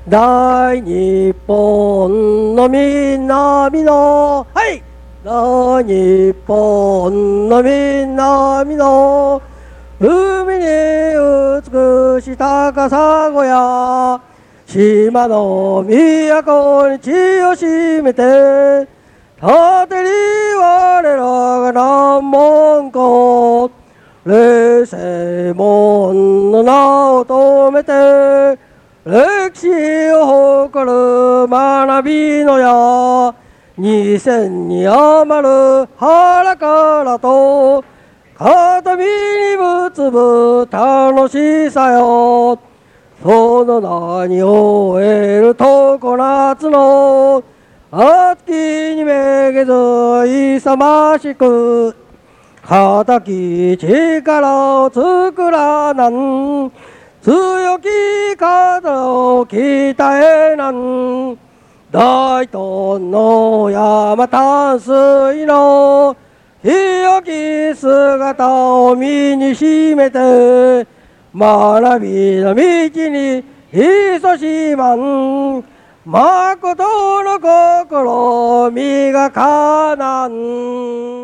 大日本の南の、はい、大日本の南の海に美しい高砂や島の都に血をしめて縦に我らが難問校霊世門の名を止めて歴史を誇る学びのや2000に余る腹からと片身に結ぶ楽しさよその名に終える常夏の秋にめげず勇ましく固き力を作らなん強き肩を鍛えなん大東の山淡水の清き姿を身にしめて学びの道に勤しまん誠の心磨かなん